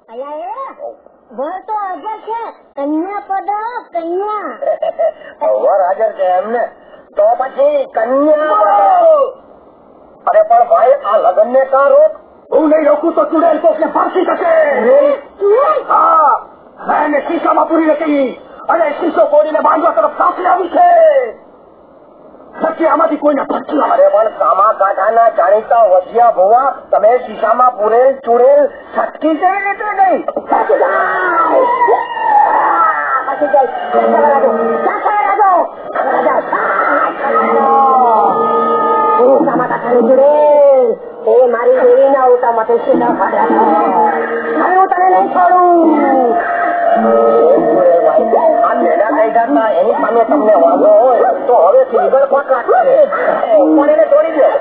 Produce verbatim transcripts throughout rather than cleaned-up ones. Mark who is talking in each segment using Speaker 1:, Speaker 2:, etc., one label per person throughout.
Speaker 1: વર તો હાજર છે, કન્યા પદ કન્યા
Speaker 2: વર હાજર છે એમને, તો પછી કન્યા. અરે પણ ભાઈ આ લગ્ન ને કા રોક? હું નહીં રોકું તો ચુડેલ કોકને ફાંસી થશે. હા, મેં શીશામાં પૂરી નથી અને શીશો બોડીને બાંધવા તરફ સાસરી આવી છે. નક્કી આમાંથી કોઈને ભટકી. અરે પણ સામા કાંઠાના જાણીતા વસિયા ભુવા, તમે શીશામાં પૂરેલ ચુડેલ છટકી કેવી રીતે ગઈ?
Speaker 1: એ મારી દેવી ના ઉતા માટે સીધા ફાડ્યા હું તને નહીં છોડું.
Speaker 2: એની સામે તમને વાંધો હોય તો હવે સિંગલ પકડા પણ એને તોડી દો.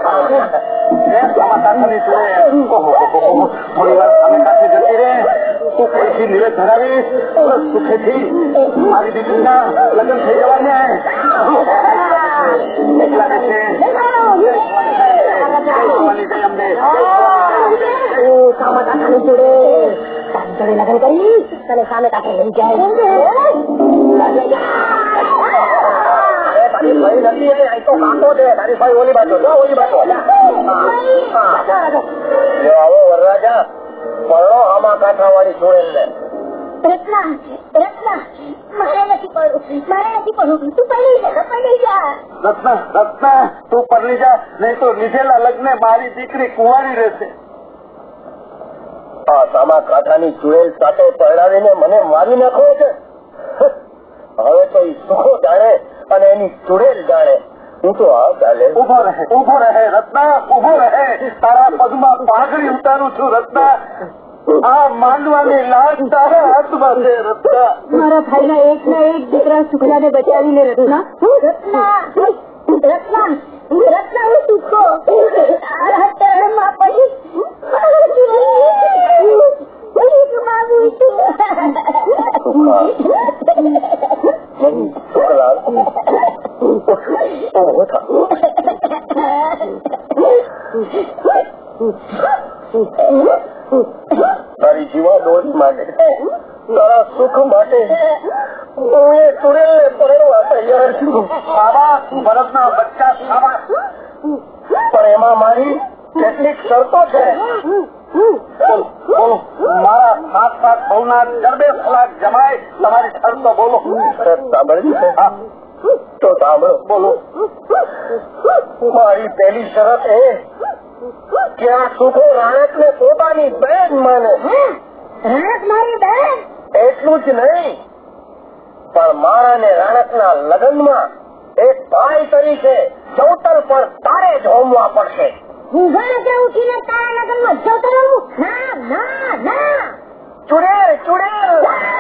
Speaker 2: થોડી વાર સામે કાંઠે જતી રે, તું કોઈથી નિવેદ ધરાવીશ, સુખેથી મારી દીકરીના લગ્ન થઈ જવાને એટલા રહેશે.
Speaker 1: લગ્ન કરી તને સામે કાંઠે લઈ જાય.
Speaker 2: તારી ભાઈ નથી અહીં તો કાંટો છે. તારી ભાઈ ઓલી બાજુ ઓલી બાજુ આવો વરરાજા પરણો આમાં કાંઠા વાળી છોડેલ ને.
Speaker 1: રત્ના રત્ના મારે નથી પડવું, મારે નથી પડવું, તું પડી જા પડી જા.
Speaker 3: રત્ના રત્ના તું પરણી જા, નહીં તો લીધેલા લગ્ન મારી દીકરી કુંવારી રહેશે.
Speaker 2: આ સામા કાંઠાની ચુડેલ સાથે પરણાવીને મને મારી નાખો છે. હવે તો એ સુખો જાણે અને એની ચુડેલ જાણે. હું તો આ ચાલે
Speaker 3: ઉભો રહે ઉભો રહે રત્ના ઉભો રહે. તારા પગમાં પાઘડી ઉતારું છું રત્ના. આ માંડવાની લાશ તારા હાથમાં છે રત્ના.
Speaker 1: મારા ભાઈના એક ના એક દીકરા શુક્લાને બચાવીને રત્ના રત્ના રત્ના રત્ના હું સુખો માં પડી માગું છું.
Speaker 2: તારી જીવા દોરી માટે, તારા સુખ માટે હું એ ચુડેલ ને પરણવા તૈયાર છું.
Speaker 3: શાબાશ ભરતના બચ્ચા શાબાશ.
Speaker 2: પણ એમાં મારી કેટલીક શરતો છે.
Speaker 3: બોલો મારા સાત સાત બહુના ગરબે સલાક જમાય તમારી શરતો બોલો.
Speaker 2: સાંભળી છે તો સાંભળો.
Speaker 3: બોલો.
Speaker 2: મારી પહેલી શરત એ કે આ સુખો રાણક ને પોતાની બેન માને.
Speaker 1: રાણક મારી બેન?
Speaker 2: એટલું જ નહીં, પણ મારા ને રાણક ના લગ્નમાં એક ભાઈ તરીકે ચૌતર પર તારે જ હોમવા પડશે.
Speaker 1: હું રાત્રે ઉઠીને તારા લગ્નમાં ચૌતર હોમું? ના ના ના.
Speaker 2: ચુડેલ ચુડેલ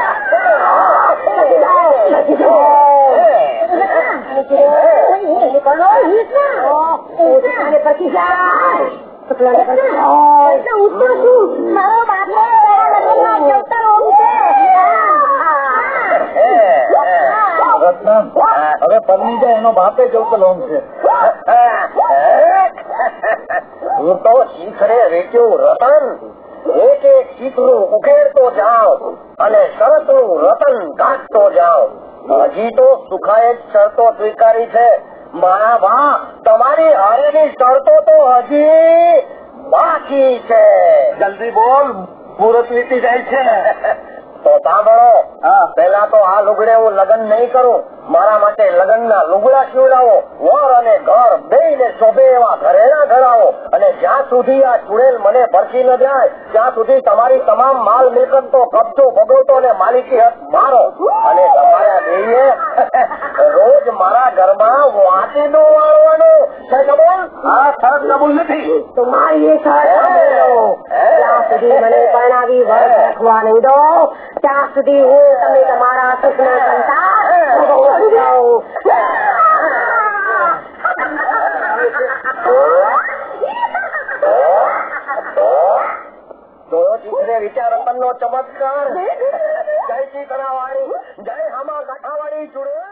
Speaker 1: પછી જાય મારો બાપો ચૌતર હોમું છે.
Speaker 3: હવે પરણી જાય એનો બાપે ચૌતર હોમ છે.
Speaker 2: હું તો શીખરે વેચ્યું રતન, એક એક શીખરું ઉકેરતો જાઓ અને શરતનું રતન ગાંઠતો જાઓ. હજી તો સુખાએ શરતો સ્વીકારી છે. મારા ભા તમારી હારેની શરતો તો હજી બાકી છે.
Speaker 3: જલ્દી બોલ, મુહૂર્ત વીતી જાય છે.
Speaker 2: તો સાંભળો, પેલા તો આ લુગડે હું લગ્ન નહીં કરું. મારા માટે લગ્ન ના લુગડા સીવડાવો, વર અને ઘર બે ને શોભે એવા ઘરેણા ધરાવો, અને જ્યાં સુધી આ ચુડેલ મને ભરખી ન જાય ત્યાં સુધી તમારી તમામ માલ મિલકત તો કબજો ભોગવતો અને માલિકી હક મારો. અને તમારા દેવીએ રોજ મારા ઘરમાં વાંચીદો વાળવાનું છે. કબૂલ?
Speaker 3: આ શરત કબૂલ નથી.
Speaker 1: તમારી ત્યાં સુધી મને પરણાવી વર રાખવા નહીં દો, ત્યાં સુધી હું તમે તમારા સુખના સંતાન
Speaker 2: વિચાર રતન નો ચમત્કાર. જય શ્રી કરાવાળી, જય હામા કાંઠાવાળી ચુડેલ.